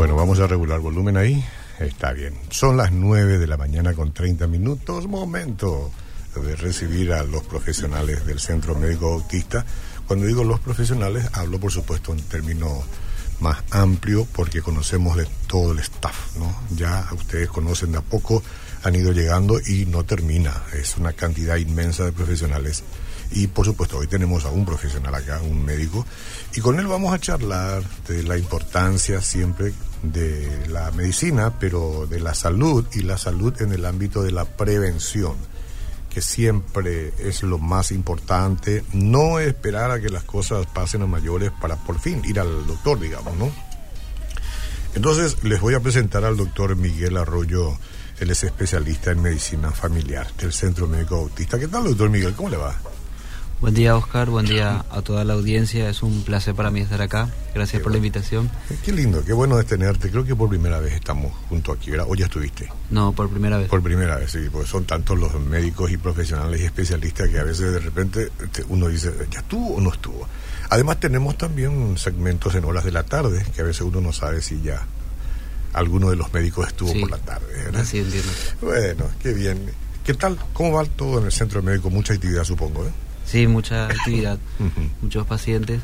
Bueno, vamos a regular volumen ahí. Está bien. Son las 9 de la mañana con 30 minutos. Momento de recibir a los profesionales del Centro Médico Bautista. Cuando digo los profesionales, hablo por supuesto en términos más amplio, porque conocemos de todo el staff, ¿no? Ya ustedes conocen de a poco, han ido llegando y no termina. Es una cantidad inmensa de profesionales. Y por supuesto hoy tenemos a un profesional acá, un médico, y con él vamos a charlar de la importancia siempre de la medicina, pero de la salud, y la salud en el ámbito de la prevención, que siempre es lo más importante. No esperar a que las cosas pasen a mayores para por fin ir al doctor, digamos, ¿no? Entonces les voy a presentar al doctor Miguel Arroyo. Él es especialista en medicina familiar del Centro Médico Bautista. ¿Qué tal, doctor Miguel? ¿Cómo le va? Buen día, Oscar, buen día a toda la audiencia. Es un placer para mí estar acá. Gracias por la invitación. Qué lindo, qué bueno es tenerte. Creo que por primera vez estamos juntos aquí, ¿verdad? ¿O ya estuviste? No, por primera vez. Por primera vez, sí, porque son tantos los médicos y profesionales y especialistas que a veces de repente uno dice, ¿ya estuvo o no estuvo? Además tenemos también segmentos en horas de la tarde, que a veces uno no sabe si ya alguno de los médicos estuvo por la tarde, ¿verdad? Así entiendo. Bueno, qué bien. ¿Qué tal? ¿Cómo va todo en el centro médico? Mucha actividad, supongo, ¿eh? Sí, mucha actividad, muchos pacientes.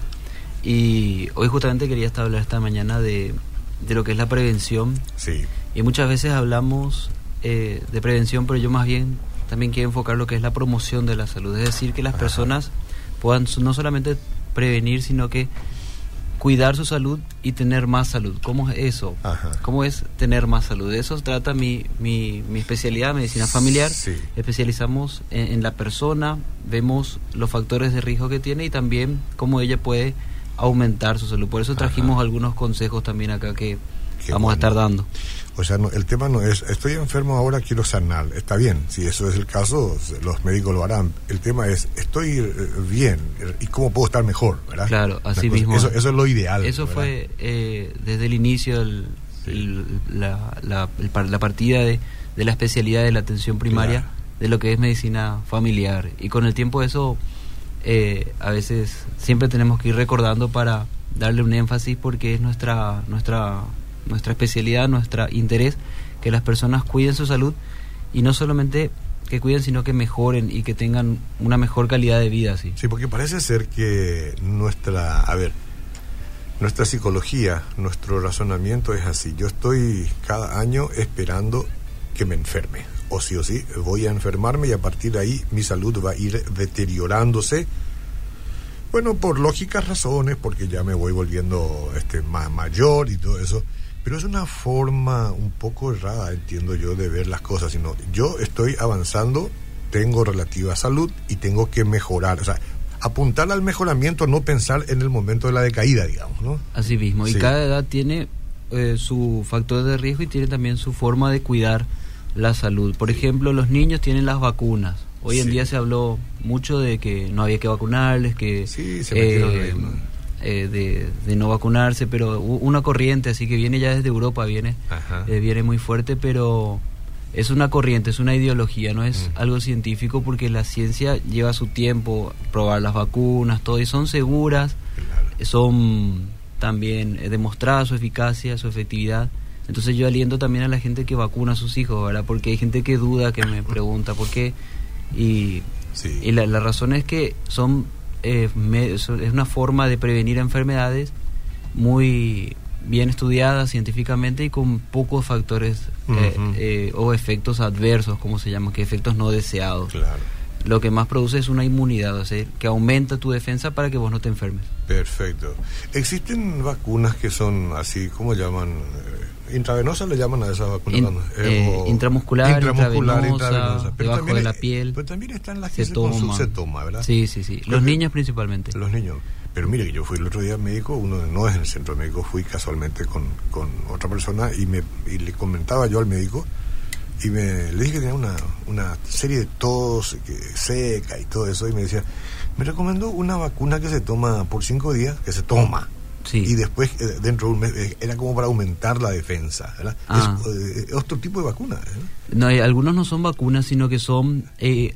Y hoy justamente quería hablar esta mañana de lo que es la prevención. Sí. Y muchas veces hablamos de prevención, pero yo más bien también quiero enfocar lo que es la promoción de la salud. Es decir, que las personas puedan no solamente prevenir, sino que cuidar su salud y tener más salud. ¿Cómo es eso? ¿Cómo es tener más salud? De eso trata mi especialidad, medicina familiar. Sí. Especializamos en la persona, vemos los factores de riesgo que tiene y también cómo ella puede aumentar su salud. Por eso trajimos algunos consejos también acá que vamos a estar dando. O sea, no, el tema no es, estoy enfermo ahora, quiero sanar. Está bien, si eso es el caso, los médicos lo harán. El tema es, estoy bien, ¿y cómo puedo estar mejor? ¿Verdad? Claro, así mismo. Eso es lo ideal. Eso ¿verdad? Fue desde el inicio la partida de la especialidad de la atención primaria, claro, de lo que es medicina familiar. Y con el tiempo eso, a veces siempre tenemos que ir recordando para darle un énfasis, porque es nuestra especialidad, nuestro interés, que las personas cuiden su salud, y no solamente que cuiden, sino que mejoren y que tengan una mejor calidad de vida. Sí, porque parece ser que nuestra psicología, nuestro razonamiento es así. Yo estoy cada año esperando que me enferme, o sí voy a enfermarme, y a partir de ahí mi salud va a ir deteriorándose. Bueno, por lógicas razones, porque ya me voy volviendo más mayor y todo eso. Pero es una forma un poco errada, entiendo yo, de ver las cosas. Sino yo estoy avanzando, tengo relativa salud y tengo que mejorar. O sea, apuntar al mejoramiento, no pensar en el momento de la decaída, digamos, ¿no? Así mismo. Sí. Y cada edad tiene su factor de riesgo y tiene también su forma de cuidar la salud. Por ejemplo, los niños tienen las vacunas. Hoy en día se habló mucho de que no había que vacunarles, que de no vacunarse, pero una corriente así que viene ya desde Europa, viene muy fuerte, pero es una corriente, es una ideología, no es algo científico, porque la ciencia lleva su tiempo probar las vacunas, todo, y son seguras, son también demostradas su eficacia, su efectividad. Entonces yo aliento también a la gente que vacuna a sus hijos, ¿verdad? Porque hay gente que duda, que me pregunta por qué, y la razón es que es una forma de prevenir enfermedades muy bien estudiada científicamente y con pocos factores o efectos adversos, como se llama, que efectos no deseados. Claro. Lo que más produce es una inmunidad, o sea, que aumenta tu defensa para que vos no te enfermes. Perfecto. ¿Existen vacunas que son así, cómo llaman? ¿Intravenosa le llaman a esas vacunas? Intramuscular, intravenosa, debajo de la piel. Pero también están las que se toma, ¿verdad? Sí. Los niños principalmente. Los niños. Pero mire que yo fui el otro día médico, uno no es en el centro médico, fui casualmente con otra persona y le comentaba yo al médico, y le dije que tenía una serie de tos seca y todo eso, y me decía, me recomendó una vacuna que se toma por 5 días, que se toma, Sí. Y después, dentro de un mes, era como para aumentar la defensa, ¿verdad? Es otro tipo de vacuna, ¿verdad? No, algunos no son vacunas, sino que son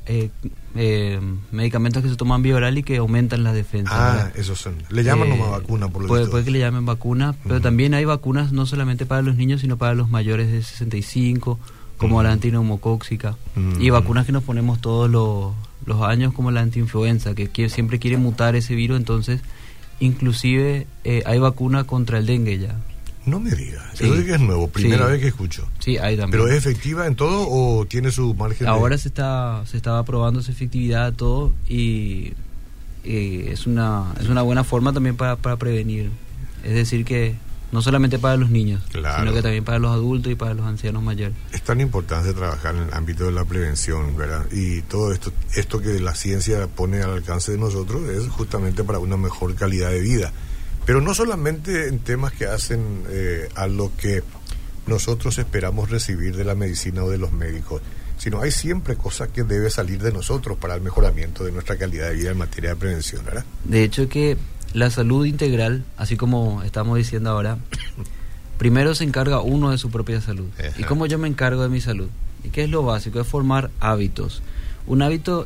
medicamentos que se toman vía oral y que aumentan la defensa. ¿Verdad? Esos son. Le llaman nomás vacuna, por lo visto. Puede que le llamen vacuna, pero también hay vacunas no solamente para los niños, sino para los mayores de 65, como la antineumocóxica, y vacunas que nos ponemos todos los años, como la antiinfluenza, que siempre quiere mutar ese virus. Entonces, inclusive hay vacuna contra el dengue ya. No me digas, eso sí, es nuevo, primera vez que escucho. Sí, hay también. ¿Pero es efectiva en todo o tiene su margen? Ahora se estaba probando su efectividad todo, y es una buena forma también para prevenir. Es decir, que no solamente para los niños, claro, sino que también para los adultos y para los ancianos mayores. Es tan importante trabajar en el ámbito de la prevención, ¿verdad? Y todo esto que la ciencia pone al alcance de nosotros es justamente para una mejor calidad de vida. Pero no solamente en temas que hacen a lo que nosotros esperamos recibir de la medicina o de los médicos, sino hay siempre cosas que debe salir de nosotros para el mejoramiento de nuestra calidad de vida en materia de prevención, ¿verdad? De hecho, que la salud integral, así como estamos diciendo ahora, primero se encarga uno de su propia salud. Ajá. ¿Y cómo yo me encargo de mi salud? ¿Y qué es lo básico? Es formar hábitos. Un hábito,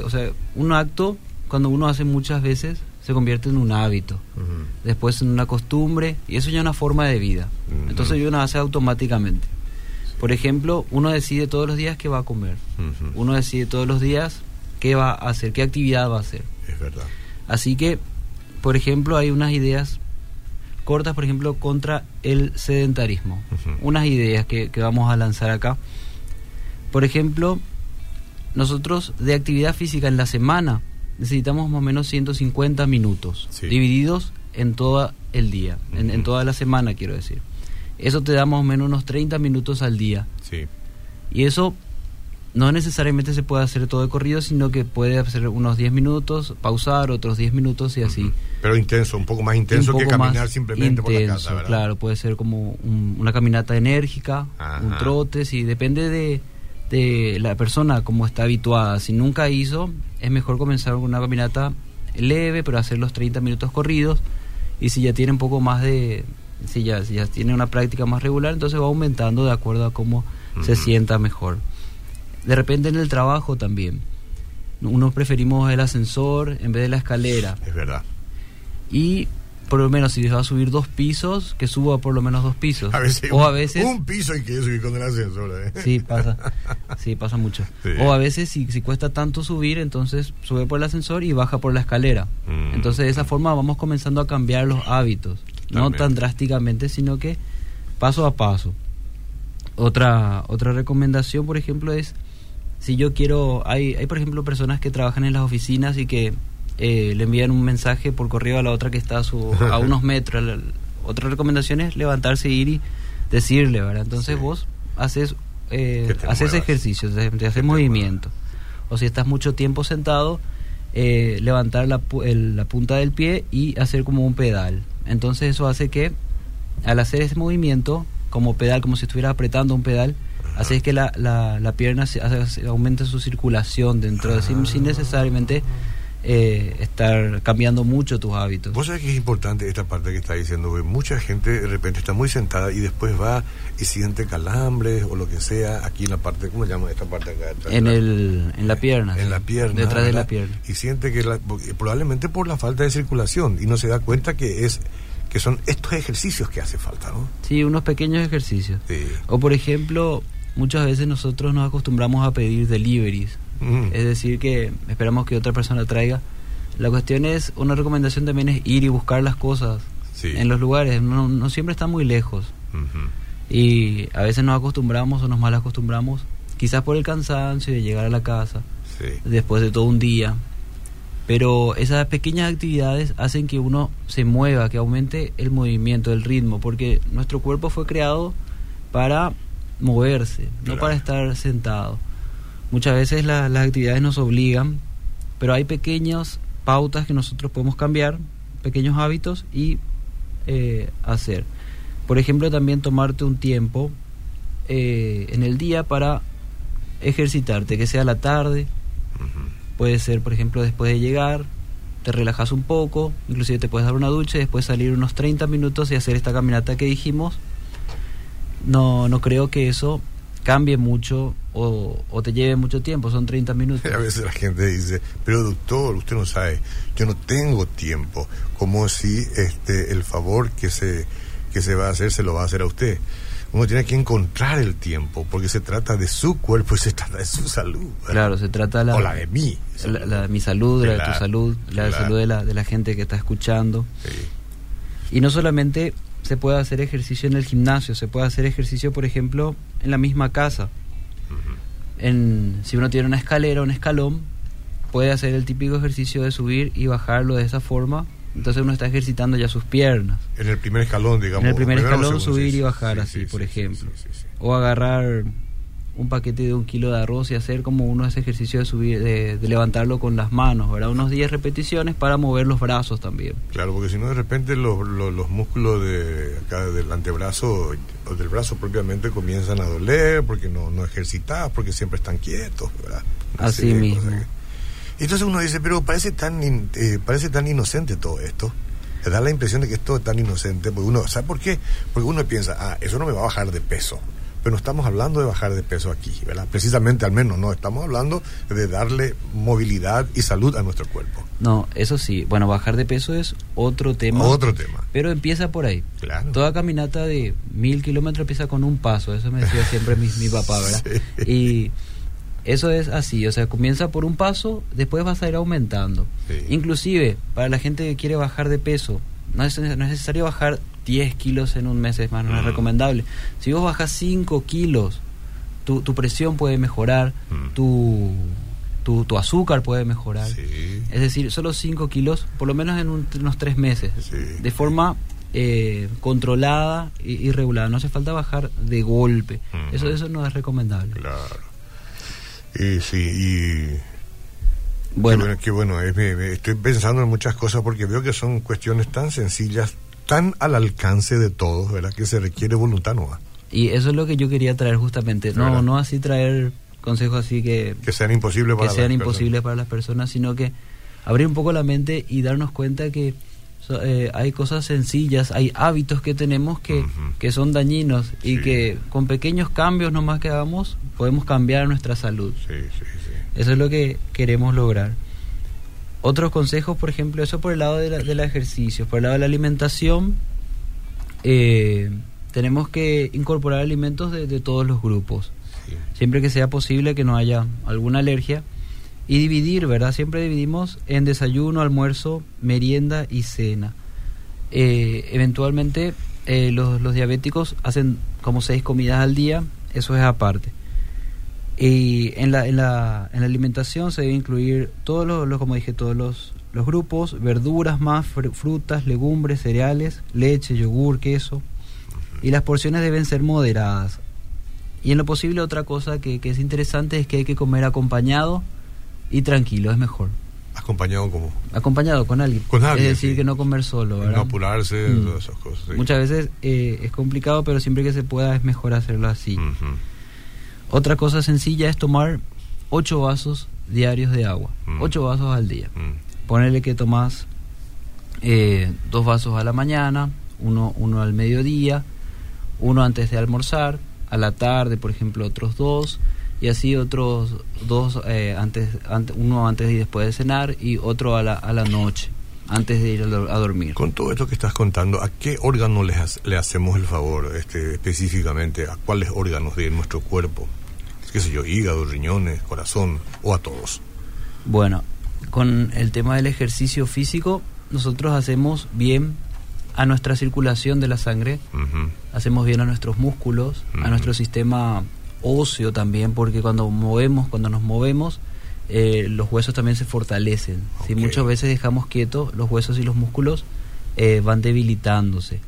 un acto, cuando uno hace muchas veces, se convierte en un hábito, después en una costumbre, y eso ya es una forma de vida. Entonces uno hace automáticamente. Por ejemplo, uno decide todos los días qué va a comer, uno decide todos los días qué va a hacer, qué actividad va a hacer. Es verdad. Así que, por ejemplo, hay unas ideas cortas, por ejemplo, contra el sedentarismo. Unas ideas que vamos a lanzar acá. Por ejemplo, nosotros de actividad física en la semana necesitamos más o menos 150 minutos, sí, divididos en todo el día, en toda la semana, quiero decir. Eso te da más o menos unos 30 minutos al día. Sí. Y eso no necesariamente se puede hacer todo de corrido, sino que puede hacer unos 10 minutos, pausar otros 10 minutos y así. Pero intenso, un poco más intenso que caminar simplemente por la casa, ¿verdad? Claro, puede ser como una caminata enérgica, un trote, sí, depende de la persona como está habituada. Si nunca hizo, es mejor comenzar con una caminata leve, pero hacer los 30 minutos corridos. Y si ya tiene un poco más si ya tiene una práctica más regular, entonces va aumentando de acuerdo a cómo se sienta mejor. De repente en el trabajo también, unos preferimos el ascensor en vez de la escalera. Es verdad. Y por lo menos si va a subir 2 pisos, que suba por lo menos 2 pisos. A veces, o a veces un piso hay que subir con el ascensor. Sí, pasa mucho. Sí. O a veces si cuesta tanto subir, entonces sube por el ascensor y baja por la escalera. Entonces de esa forma vamos comenzando a cambiar los hábitos. No tan drásticamente, sino que paso a paso. Otra recomendación, por ejemplo, es si yo quiero, hay por ejemplo personas que trabajan en las oficinas y que le envían un mensaje por correo a la otra que está a unos metros. Otra recomendación es levantarse, ir y decirle, ¿verdad? Entonces vos haces ejercicios, haces movimiento. O si estás mucho tiempo sentado, levantar la punta del pie y hacer como un pedal. Entonces eso hace que al hacer ese movimiento como pedal, como si estuviera apretando un pedal, hace que la pierna aumente su circulación dentro de sí, sin necesariamente estar cambiando mucho tus hábitos. Vos sabés que es importante esta parte que está diciendo, porque mucha gente de repente está muy sentada y después va y siente calambres o lo que sea aquí en la parte, ¿cómo se llama esta parte acá? En la pierna. En la pierna. Detrás de la pierna. Y siente que probablemente por la falta de circulación, y no se da cuenta que son estos ejercicios que hace falta, ¿no? Sí, unos pequeños ejercicios. Sí. O por ejemplo, muchas veces nosotros nos acostumbramos a pedir deliveries. Es decir, que esperamos que otra persona traiga. La cuestión es, una recomendación también es ir y buscar las cosas en los lugares. No siempre está muy lejos. Y a veces nos acostumbramos o nos mal acostumbramos, quizás por el cansancio de llegar a la casa después de todo un día. Pero esas pequeñas actividades hacen que uno se mueva, que aumente el movimiento, el ritmo, porque nuestro cuerpo fue creado para moverse, no para estar sentado. Muchas veces las actividades nos obligan, pero hay pequeñas pautas que nosotros podemos cambiar, pequeños hábitos y hacer. Por ejemplo, también tomarte un tiempo en el día para ejercitarte, que sea a la tarde, puede ser, por ejemplo, después de llegar, te relajas un poco, inclusive te puedes dar una ducha y después salir unos 30 minutos y hacer esta caminata que dijimos. No creo que eso cambie mucho o te lleve mucho tiempo, son 30 minutos. A veces la gente dice, pero doctor, usted no sabe, yo no tengo tiempo, como si el favor que se va a hacer se lo va a hacer a usted. Uno tiene que encontrar el tiempo, porque se trata de su cuerpo y se trata de su salud, ¿verdad? Claro, se trata o la de mí. La de mi salud, la de tu salud, la de la salud de la gente que está escuchando. Sí. Y no solamente se puede hacer ejercicio en el gimnasio, se puede hacer ejercicio, por ejemplo, en la misma casa. Si uno tiene una escalera o un escalón, puede hacer el típico ejercicio de subir y bajarlo de esa forma. Entonces uno está ejercitando ya sus piernas. En el primer escalón, digamos. En el primer escalón subir y bajar, por ejemplo. Sí. O agarrar un paquete de 1 kilo de arroz y hacer como uno ese ejercicio de subir, de levantarlo con las manos, ¿verdad? Unos 10 repeticiones para mover los brazos también. Claro, porque si no de repente los músculos de acá del antebrazo o del brazo propiamente comienzan a doler porque no ejercitas, porque siempre están quietos, ¿verdad? Así mismo. Entonces uno dice, pero parece tan inocente todo esto. Me da la impresión de que es todo tan inocente, porque uno, ¿sabe por qué? Porque uno piensa, eso no me va a bajar de peso. Pero no estamos hablando de bajar de peso aquí, ¿verdad? Precisamente, al menos, no. Estamos hablando de darle movilidad y salud a nuestro cuerpo. No, eso sí. Bueno, bajar de peso es otro tema. Pero empieza por ahí. Claro. Toda caminata de 1000 kilómetros empieza con un paso. Eso me decía siempre mi papá, ¿verdad? Sí. Y eso es así. O sea, comienza por un paso, después vas a ir aumentando. Sí. Inclusive, para la gente que quiere bajar de peso, no es necesario bajar 10 kilos en un mes, es más, no es recomendable. Si vos bajas 5 kilos, tu presión puede mejorar, tu azúcar puede mejorar. Sí. Es decir, solo 5 kilos, por lo menos en unos 3 meses, sí, de forma controlada y regulada. No hace falta bajar de golpe. Eso no es recomendable. Claro. Bueno, estoy pensando en muchas cosas porque veo que son cuestiones tan sencillas, tan al alcance de todos, ¿verdad? Que se requiere voluntad nueva. Y eso es lo que yo quería traer justamente. No así traer consejos así que sean imposibles para las personas, sino que abrir un poco la mente y darnos cuenta que hay cosas sencillas, hay hábitos que tenemos que son dañinos y que con pequeños cambios nomás que hagamos podemos cambiar nuestra salud. Sí. Eso es lo que queremos lograr. Otros consejos, por ejemplo, eso por el lado del ejercicio. Por el lado de la alimentación, tenemos que incorporar alimentos de todos los grupos. Sí. Siempre que sea posible, que no haya alguna alergia. Y dividir, ¿verdad? Siempre dividimos en desayuno, almuerzo, merienda y cena. Eventualmente, los diabéticos hacen como 6 comidas al día, eso es aparte. Y en la alimentación se debe incluir como dije, todos los grupos, verduras más, frutas, legumbres, cereales, leche, yogur, queso. Y las porciones deben ser moderadas. Y en lo posible otra cosa que es interesante es que hay que comer acompañado y tranquilo, es mejor. ¿Acompañado cómo? Acompañado con alguien. Es decir, sí, que no comer solo, ¿verdad? No apurarse, todas esas cosas. Sí. Muchas veces es complicado, pero siempre que se pueda es mejor hacerlo así. Otra cosa sencilla es tomar 8 vasos diarios de agua. 8 vasos al día. Ponerle que tomás 2 vasos a la mañana, uno al mediodía, 1 antes de almorzar, a la tarde, por ejemplo, otros 2, y así otros 2 uno antes y después de cenar, y otro a la noche, antes de ir a dormir. Con todo esto que estás contando, ¿a qué órgano le hacemos el favor específicamente? ¿A cuáles órganos de nuestro cuerpo? ¿Qué sé yo, hígado, riñones, corazón, o a todos? Bueno, con el tema del ejercicio físico, nosotros hacemos bien a nuestra circulación de la sangre, hacemos bien a nuestros músculos, a nuestro sistema óseo también, porque cuando nos movemos, los huesos también se fortalecen. Si muchas veces dejamos quietos, los huesos y los músculos van debilitándose.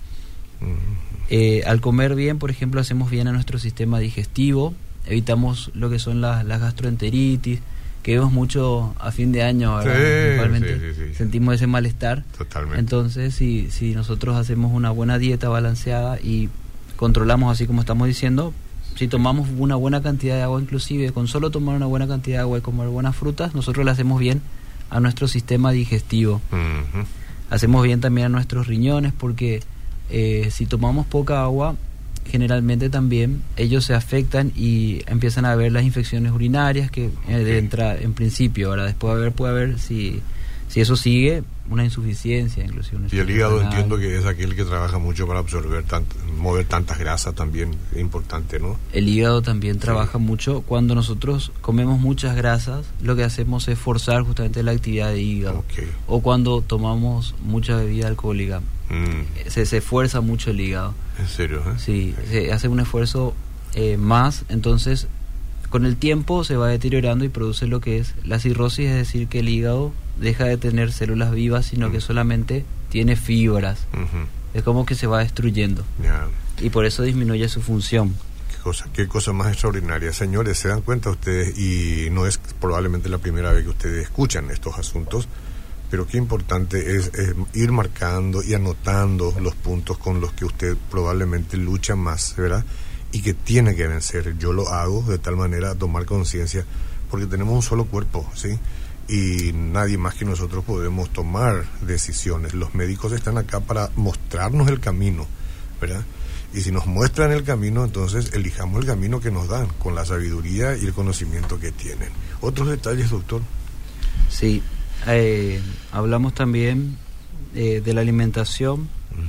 Al comer bien, por ejemplo, hacemos bien a nuestro sistema digestivo, evitamos lo que son las gastroenteritis, que vemos mucho a fin de año, principalmente sentimos ese malestar. Totalmente. Entonces, si nosotros hacemos una buena dieta balanceada y controlamos, así como estamos diciendo, si tomamos una buena cantidad de agua, inclusive con solo tomar una buena cantidad de agua y comer buenas frutas, nosotros le hacemos bien a nuestro sistema digestivo. Uh-huh. Hacemos bien también a nuestros riñones porque si tomamos poca agua, generalmente también ellos se afectan y empiezan a haber las infecciones urinarias que entra en principio. Ahora después puede haber si eso sigue, una insuficiencia inclusive. Y el hígado entiendo que es aquel que trabaja mucho para absorber, mover tantas grasas también, es importante, ¿no? El hígado también trabaja mucho. Cuando nosotros comemos muchas grasas, lo que hacemos es forzar justamente la actividad de hígado. Okay. O cuando tomamos mucha bebida alcohólica, se fuerza mucho el hígado. ¿En serio? Sí, se hace un esfuerzo más, entonces con el tiempo se va deteriorando y produce lo que es la cirrosis, es decir, que el hígado deja de tener células vivas, sino que solamente tiene fibras. Es como que se va destruyendo. Y por eso disminuye su función. Qué cosa más extraordinaria. Señores, se dan cuenta ustedes, y no es probablemente la primera vez que ustedes escuchan estos asuntos, pero qué importante es ir marcando y anotando los puntos con los que usted probablemente lucha más, ¿verdad? Y que tiene que vencer. Yo lo hago de tal manera a tomar conciencia, porque tenemos un solo cuerpo, ¿sí? Y nadie más que nosotros podemos tomar decisiones. Los médicos están acá para mostrarnos el camino, ¿verdad? Y si nos muestran el camino, entonces elijamos el camino que nos dan, con la sabiduría y el conocimiento que tienen. ¿Otros detalles, doctor? Sí, hablamos también de la alimentación.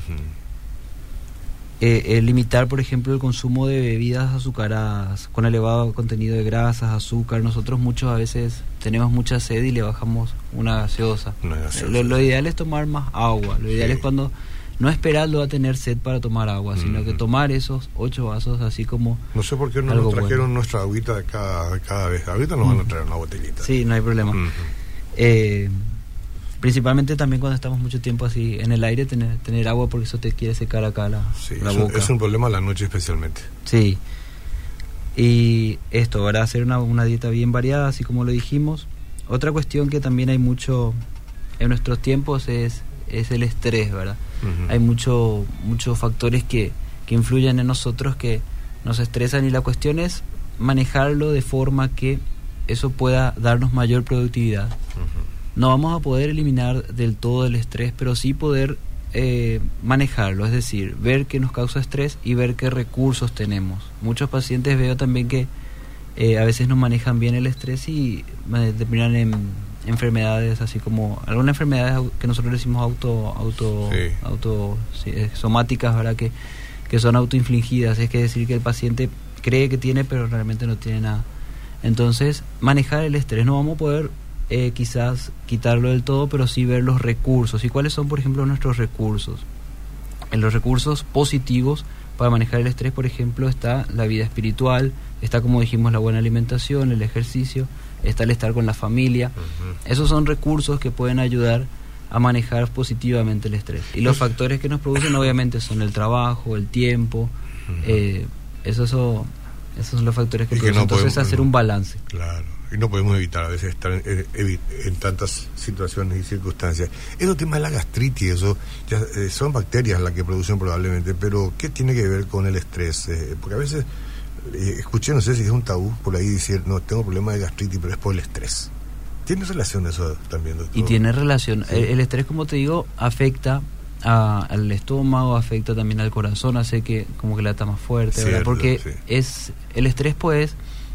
Limitar, por ejemplo, el consumo de bebidas azucaradas con elevado contenido de grasas, azúcar. Nosotros muchos a veces tenemos mucha sed y le bajamos una gaseosa. Lo ideal es tomar más agua. Lo ideal es cuando no esperarlo a tener sed para tomar agua, sino que tomar esos 8 vasos así como... No sé por qué no nos trajeron nuestra agüita de cada vez. Ahorita nos van a traer una botellita. Sí, no hay problema. Principalmente también cuando estamos mucho tiempo así en el aire, tener agua, porque eso te quiere secar acá la boca. Es un problema a la noche especialmente. Sí. Y esto, ¿verdad? Hacer una dieta bien variada, así como lo dijimos. Otra cuestión que también hay mucho en nuestros tiempos es el estrés, ¿verdad? Hay muchos factores que influyen en nosotros, que nos estresan, y la cuestión es manejarlo de forma que eso pueda darnos mayor productividad. No vamos a poder eliminar del todo el estrés, pero sí poder manejarlo, es decir, ver qué nos causa estrés y ver qué recursos tenemos. Muchos pacientes veo también que a veces no manejan bien el estrés y terminan en enfermedades, así como algunas enfermedades que nosotros decimos somáticas, ¿verdad? Que son autoinfligidas. Es decir, que el paciente cree que tiene, pero realmente no tiene nada. Entonces, manejar el estrés, no vamos a poder quizás quitarlo del todo, pero sí ver los recursos. ¿Y cuáles son, por ejemplo, nuestros recursos? En los recursos positivos para manejar el estrés, por ejemplo, está la vida espiritual, está, como dijimos, la buena alimentación, el ejercicio, está el estar con la familia. Esos son recursos que pueden ayudar a manejar positivamente el estrés. Y los factores que nos producen, obviamente, son el trabajo, el tiempo. Esos son los factores que producen. Entonces, hacer un balance. Claro. Y no podemos evitar a veces estar en tantas situaciones y circunstancias. Eso tema de la gastritis, eso ya, son bacterias las que producen probablemente, pero ¿qué tiene que ver con el estrés? Porque a veces escuché, no sé si es un tabú por ahí, decir, no, tengo problemas de gastritis, pero es por el estrés. ¿Tiene relación eso también, doctor? Y tiene relación. Sí. El estrés, como te digo, afecta al estómago, afecta también al corazón, hace que como que lata más fuerte, ¿verdad? Porque el estrés, pues,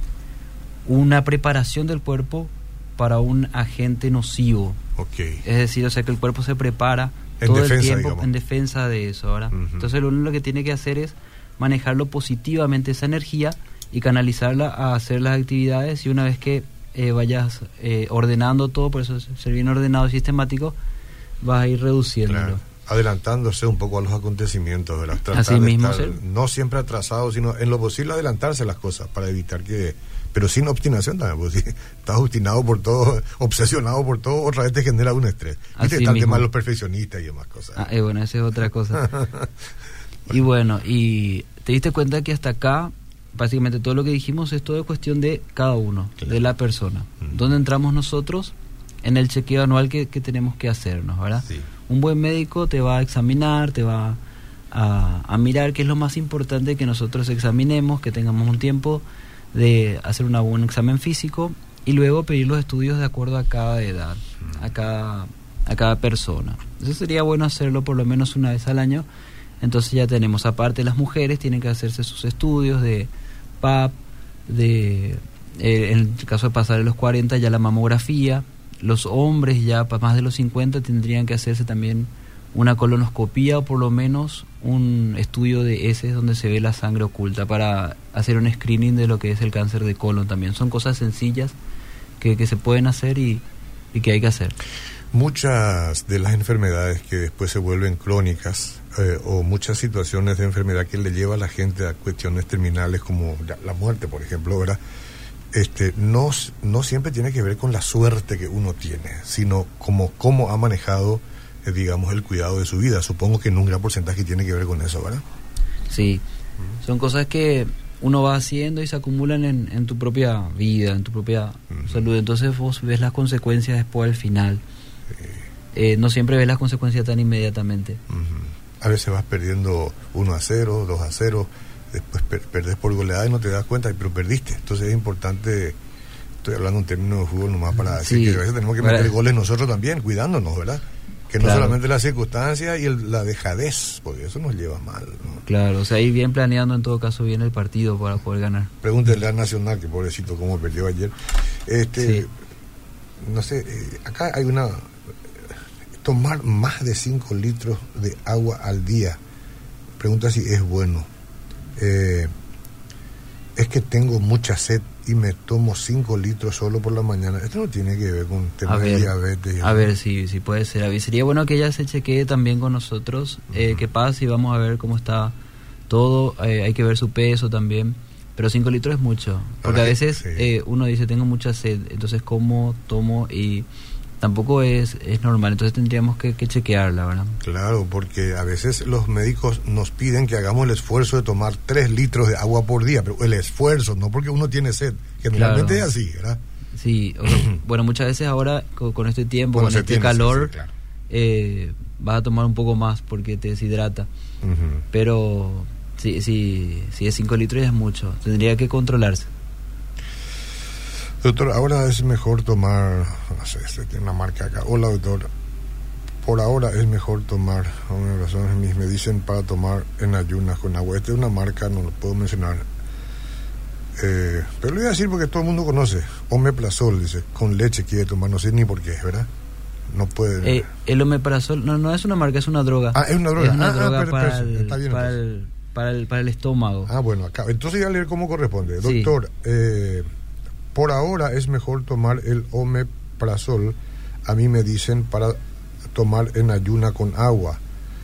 una preparación del cuerpo para un agente nocivo. Es decir, o sea, que el cuerpo se prepara todo el tiempo, digamos, en defensa de eso, ¿verdad? Entonces lo único que tiene que hacer es manejarlo positivamente, esa energía, y canalizarla a hacer las actividades, y una vez que vayas ordenando todo, por eso ser bien ordenado y sistemático, vas a ir reduciéndolo. Claro. Adelantándose un poco a los acontecimientos, ¿verdad? Así mismo, no siempre atrasado, sino en lo posible adelantarse las cosas para evitar que... Pero sin obstinación también, porque si estás obstinado por todo, obsesionado por todo, otra vez te genera un estrés. Viste, está el tema de los perfeccionistas y demás cosas. Bueno, esa es otra cosa. Y bueno, y te diste cuenta que hasta acá, básicamente todo lo que dijimos es todo cuestión de cada uno, de la persona. ¿Dónde entramos nosotros? En el chequeo anual que tenemos que hacernos, ¿verdad? Sí. Un buen médico te va a examinar, te va a mirar, que es lo más importante, que nosotros examinemos, que tengamos un tiempo de hacer un buen examen físico, y luego pedir los estudios de acuerdo a cada edad, a cada persona. Eso sería bueno hacerlo por lo menos una vez al año. Entonces ya tenemos, aparte las mujeres tienen que hacerse sus estudios de PAP, en el caso de pasar de los 40 ya la mamografía. Los hombres ya para más de los 50 tendrían que hacerse también una colonoscopía o por lo menos un estudio de heces donde se ve la sangre oculta para hacer un screening de lo que es el cáncer de colon también. Son cosas sencillas que se pueden hacer y que hay que hacer. Muchas de las enfermedades que después se vuelven crónicas o muchas situaciones de enfermedad que le lleva a la gente a cuestiones terminales como la muerte, por ejemplo, ¿verdad? No siempre tiene que ver con la suerte que uno tiene, sino como cómo ha manejado, digamos, el cuidado de su vida. Supongo que en un gran porcentaje tiene que ver con eso, ¿verdad? Sí, son cosas que uno va haciendo y se acumulan en tu propia vida, en tu propia salud. Entonces vos ves las consecuencias después al final. No siempre ves las consecuencias tan inmediatamente. A veces vas perdiendo 1-0, 2-0, después perdés por goleada y no te das cuenta, pero perdiste. Entonces es importante, estoy hablando en términos de fútbol nomás para decir que a veces tenemos que meter goles nosotros también, cuidándonos, ¿verdad? Que no solamente la circunstancia y la dejadez, porque eso nos lleva mal, ¿no? Claro, o sea, ir bien planeando en todo caso bien el partido para poder ganar. Pregúntele al Nacional, que pobrecito cómo perdió ayer. No sé, acá hay tomar más de 5 litros de agua al día. Pregunta si es bueno. Es que tengo mucha sed y me tomo 5 litros solo por la mañana. Esto no tiene que ver con temas de diabetes. A ver, sí puede ser. A ver, sería bueno que ella se chequee también con nosotros, qué pasa y vamos a ver cómo está todo. Hay que ver su peso también. Pero 5 litros es mucho. Porque a veces uno dice, tengo mucha sed, entonces como, tomo y tampoco es normal. Entonces tendríamos que chequearla, ¿verdad? Claro, porque a veces los médicos nos piden que hagamos el esfuerzo de tomar 3 litros de agua por día, pero el esfuerzo, no porque uno tiene sed, generalmente es así, ¿verdad? Sí, bueno, muchas veces ahora con este tiempo, con este calor, vas a tomar un poco más porque te deshidrata. Pero si es 5 litros ya es mucho, tendría que controlarse. Doctor, ahora es mejor tomar, no sé, tiene una marca acá. Hola, doctor. Por ahora es mejor tomar, me dicen para tomar en ayunas con agua. Esta es una marca, no lo puedo mencionar. Pero lo voy a decir porque todo el mundo conoce. Omeprazol, dice, con leche quiere tomar, no sé ni por qué, ¿verdad? No puede. El omeprazol no es una marca, es una droga. Es una droga. Es una droga para el estómago. Bueno, acá. Entonces voy a leer cómo corresponde. Doctor, por ahora es mejor tomar el omeprazol. A mí me dicen para tomar en ayuna con agua.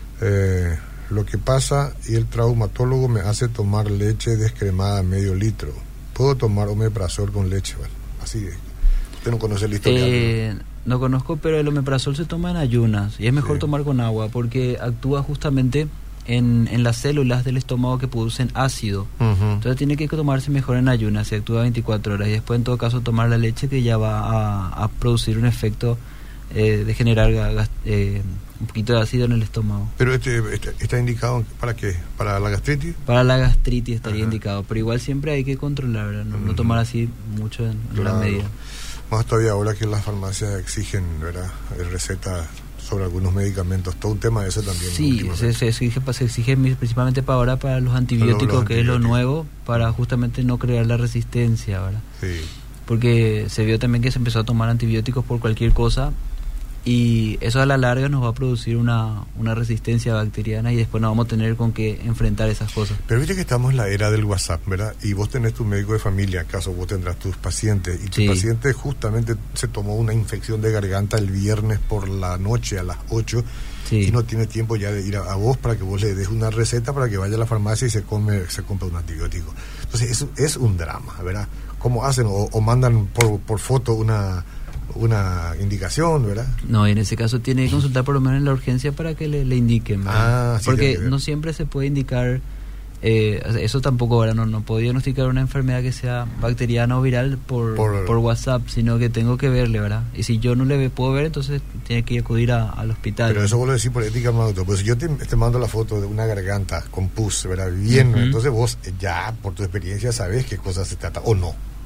Lo que pasa y el traumatólogo me hace tomar leche descremada medio litro. ¿Puedo tomar omeprazol con leche? Bueno, así es. Usted no conoce la historia. No conozco, pero el omeprazol se toma en ayunas y es mejor tomar con agua porque actúa justamente en las células del estómago que producen ácido. Entonces tiene que tomarse mejor en ayunas, se actúa 24 horas y después en todo caso tomar la leche que ya va a producir un efecto de generar un poquito de ácido en el estómago. ¿Pero está indicado para qué? ¿Para la gastritis? Para la gastritis estaría indicado, pero igual siempre hay que controlar, no tomar así mucho en la medida. Más todavía ahora que las farmacias exigen, ¿verdad?, receta sobre algunos medicamentos, todo un tema ese también. Sí, se exige principalmente para ahora para los antibióticos, que es lo nuevo, para justamente no crear la resistencia, ¿verdad? Sí. Porque se vio también que se empezó a tomar antibióticos por cualquier cosa y eso a la larga nos va a producir una resistencia bacteriana y después no vamos a tener con qué enfrentar esas cosas. Pero viste que estamos en la era del WhatsApp, ¿verdad? Y vos tenés tu médico de familia, acaso vos tendrás tus pacientes, y tu paciente justamente se tomó una infección de garganta el viernes por la noche a las 8 y no tiene tiempo ya de ir a vos para que vos le des una receta para que vaya a la farmacia y se compre un antibiótico. Entonces eso es un drama, ¿verdad? ¿Cómo hacen? O mandan por foto una indicación, ¿verdad? No, en ese caso tiene que consultar por lo menos en la urgencia para que le indiquen, ¿verdad? Porque no siempre se puede indicar, eso tampoco, ¿verdad? No puedo diagnosticar una enfermedad que sea bacteriana o viral por WhatsApp, sino que tengo que verle, ¿verdad? Y si yo no le puedo ver, entonces tiene que acudir al hospital. Pero eso vos lo decís por ética, doctor. Pues yo te mando la foto de una garganta con pus, ¿verdad? Bien, entonces vos ya por tu experiencia sabés qué cosa se trata o no.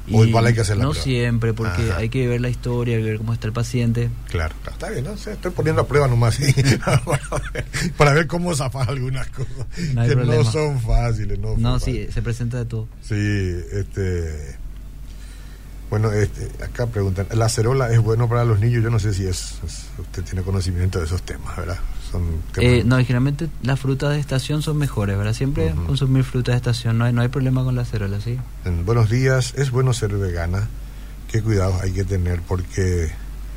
O igual hay que hacer la prueba. No siempre, porque hay que ver la historia, ver cómo está el paciente. Claro, está bien, ¿no? Estoy poniendo a prueba nomás ¿sí? para ver cómo zafar algunas cosas no que problema. No son fáciles. No, sí, se presenta de todo. Sí, bueno, acá preguntan, ¿la acerola es bueno para los niños? Yo no sé si usted tiene conocimiento de esos temas, ¿verdad? No, generalmente las frutas de estación son mejores, ¿verdad? Siempre consumir frutas de estación, no hay problema con la acerola, ¿sí? Buenos días, es bueno ser vegana. ¿Qué cuidados hay que tener? Porque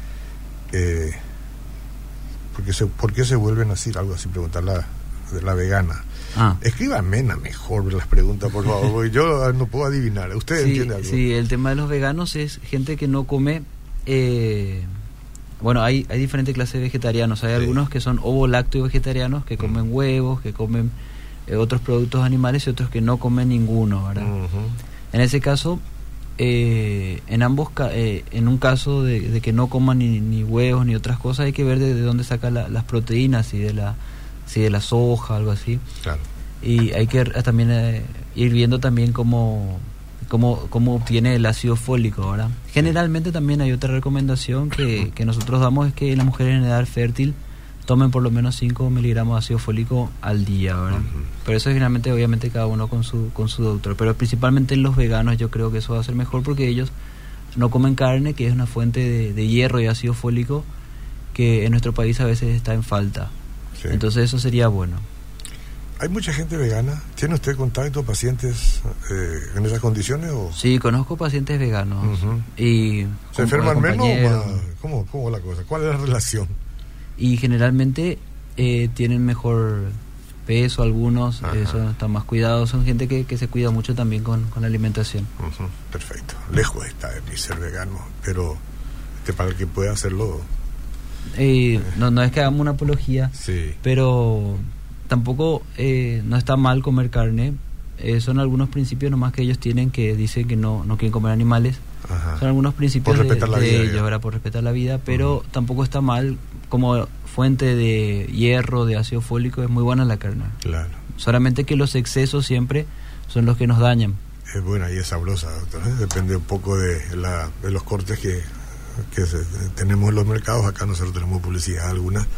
¿por qué se vuelven así? Algo así, preguntar la vegana. Escriba amena mejor las preguntas, por favor, porque yo no puedo adivinar. ¿Usted entiende algo? Sí, el tema de los veganos es gente que no come... Bueno, hay diferentes clases de vegetarianos. Hay algunos que son ovo-lácteo vegetarianos, que comen huevos, que comen otros productos animales, y otros que no comen ninguno, ¿verdad? En ese caso, en un caso de que no coman ni huevos ni otras cosas, hay que ver de dónde saca las proteínas, si de la soja, algo así. Claro. Y hay que también ir viendo también cómo obtiene el ácido fólico, ¿verdad? Generalmente también hay otra recomendación que nosotros damos, es que las mujeres en edad fértil tomen por lo menos 5 miligramos de ácido fólico al día, ¿verdad? Pero eso generalmente, obviamente, cada uno con su doctor. Pero principalmente en los veganos yo creo que eso va a ser mejor, porque ellos no comen carne, que es una fuente de hierro y ácido fólico que en nuestro país a veces está en falta. Sí. Entonces eso sería bueno. ¿Hay mucha gente vegana? ¿Tiene usted contacto, pacientes en esas condiciones? ¿O? Sí, conozco pacientes veganos. Y ¿se enferman menos o más? ¿Cómo la cosa? ¿Cuál es la relación? Y generalmente tienen mejor peso algunos, están más cuidados. Son gente que se cuida mucho también con la alimentación. Perfecto. Lejos está de mí ser vegano, pero para el que pueda hacerlo... no es que hagamos una apología, pero... Tampoco no está mal comer carne. Son algunos principios nomás que ellos tienen, que dicen que no quieren comer animales. Son algunos principios de ellos, ¿verdad? Por respetar la vida, pero tampoco está mal. Como fuente de hierro, de ácido fólico, es muy buena la carne. Claro. Solamente que los excesos siempre son los que nos dañan. Es buena y es sabrosa, doctor. Depende un poco de los cortes que tenemos en los mercados. Acá nosotros tenemos publicidad alguna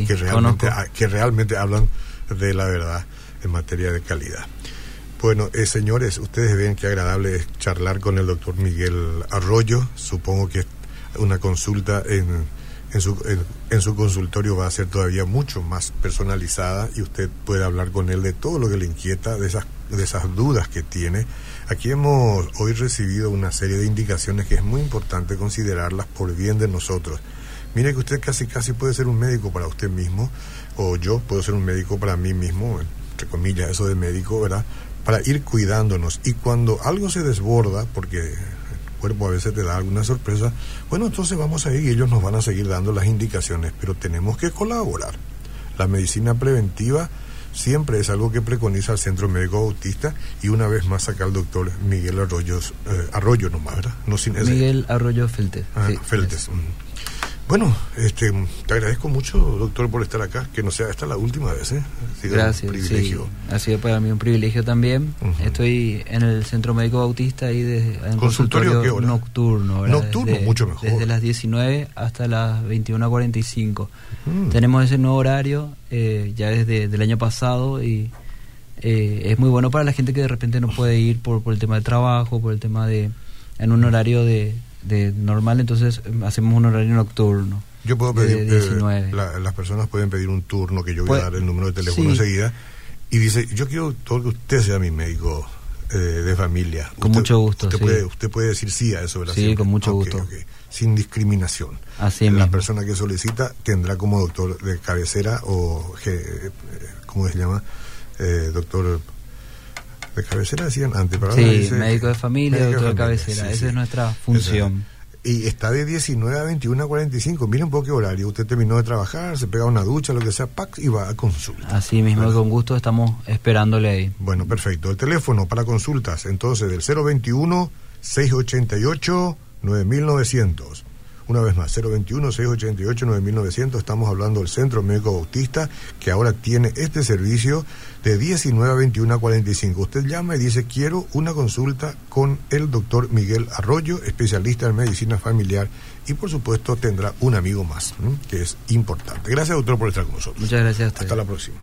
que realmente hablan de la verdad en materia de calidad. Bueno, señores, ustedes ven qué agradable es charlar con el doctor Miguel Arroyo. Supongo que una consulta en su consultorio va a ser todavía mucho más personalizada, y usted puede hablar con él de todo lo que le inquieta, de esas dudas que tiene. Aquí hemos hoy recibido una serie de indicaciones que es muy importante considerarlas por bien de nosotros. Mire que usted casi puede ser un médico para usted mismo, o yo puedo ser un médico para mí mismo, entre comillas eso de médico, ¿verdad? Para ir cuidándonos. Y cuando algo se desborda, porque el cuerpo a veces te da alguna sorpresa, bueno, entonces vamos a ir y ellos nos van a seguir dando las indicaciones, pero tenemos que colaborar. La medicina preventiva siempre es algo que preconiza el Centro Médico Bautista, y una vez más acá el doctor Miguel Arroyo nomás, ¿verdad? No sin ese. Miguel Arroyo Feltes. Feltes. Bueno, te agradezco mucho, doctor, por estar acá, que no sea esta la última vez, Gracias, un privilegio. Sí, ha sido para mí un privilegio también. Estoy en el Centro Médico Bautista, ahí en consultorio ¿qué hora? Nocturno, ¿verdad? Nocturno, mucho mejor. Desde las 19 hasta las 21:45. Tenemos ese nuevo horario ya desde el año pasado, y es muy bueno para la gente que de repente no puede ir por el tema de trabajo, por el tema de en un horario de normal, entonces hacemos un horario nocturno. Yo puedo pedir, las personas pueden pedir un turno, que yo voy a dar el número de teléfono enseguida, y dice, yo quiero que usted sea mi médico de familia. Con mucho gusto. Usted puede decir sí a eso, ¿verdad? Sí, siempre. Con mucho gusto. Sin discriminación. Así la persona que solicita tendrá como doctor de cabecera, o ¿cómo se llama? Doctor de cabecera decían antes, pero ahora dice médico de familia, doctor de cabecera. Esa es nuestra función. Y está de 19 a 21:45. Miren un poco qué horario. Usted terminó de trabajar, se pega una ducha, lo que sea, y va a consulta. Así mismo, ¿verdad? Con gusto estamos esperándole ahí. Bueno, perfecto. El teléfono para consultas, entonces, del 021-688-9900. Una vez más, 021-688-9900. Estamos hablando del Centro Médico Bautista, que ahora tiene este servicio de 19 a 21 a 45. Usted llama y dice, quiero una consulta con el doctor Miguel Arroyo, especialista en medicina familiar, y por supuesto tendrá un amigo más, que es importante. Gracias, doctor, por estar con nosotros. Muchas gracias a usted. Hasta la próxima.